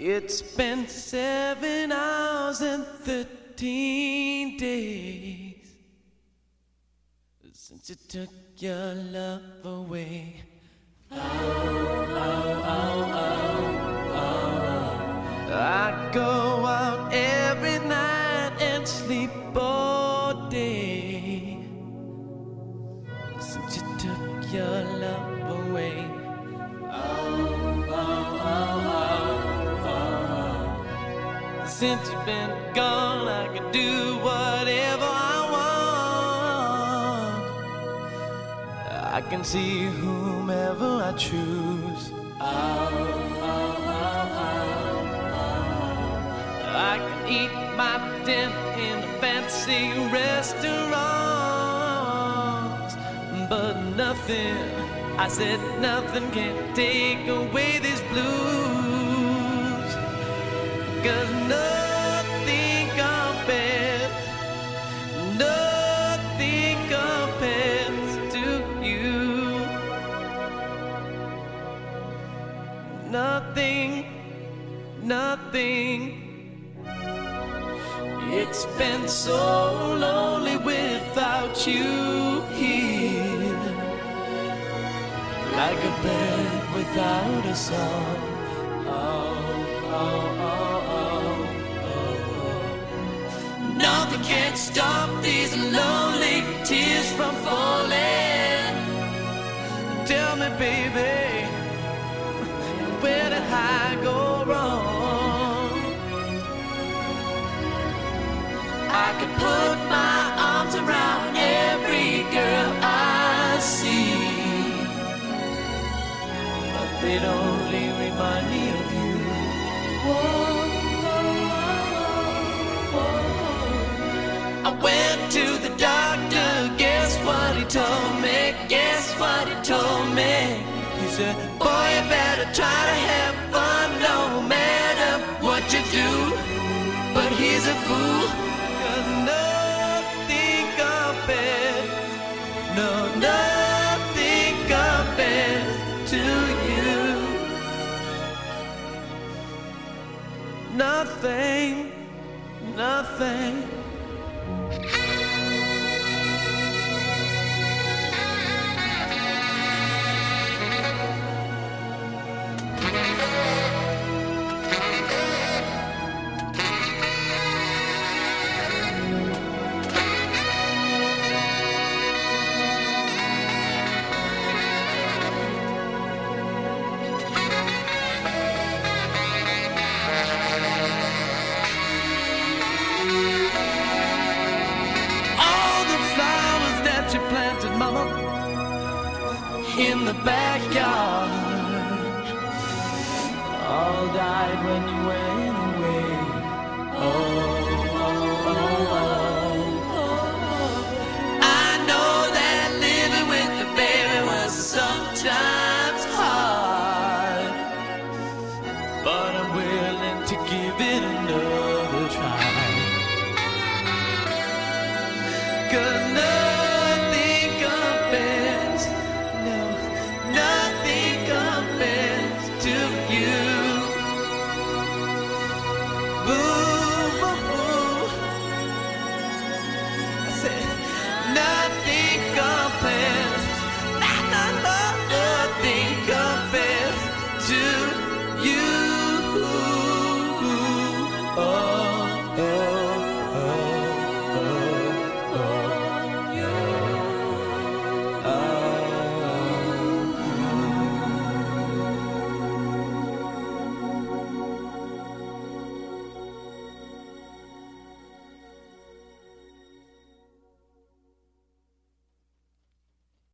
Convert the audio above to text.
It's been 7 hours and 13 days since you took your love away. Oh, oh, oh, oh, oh. I go out every night and sleep all day since you took your love away. Oh, oh, oh, oh, oh. Since you've been gone, I can do whatever I want. I can see whomever I choose. Oh, oh, oh, oh, oh. I can eat my dinner in the fancy restaurants, but nothing, I said nothing can take away these blues. 'Cause nothing compares, nothing compares to you. Nothing, nothing. It's been so lonely without you here, like a bird without a song. Oh, oh, oh, oh, oh, oh. Nothing can stop these lonely tears from falling. Tell me, baby, where did I go wrong? I could put my arms around every girl I see, but they'd only remind me of you. Whoa, whoa, whoa, whoa. I went to the doctor, guess what he told me? Guess what he told me? He said, boy, you better try to have fun no matter what you do. But he's a fool, 'cause nothing compares, no, nothing compares to you. Nothing, nothing. Mama, in the backyard, all died when you went away. Oh, oh, oh, oh, oh. I know that living with the baby was sometimes hard, but I'm willing to give it another try. 'Cause nothing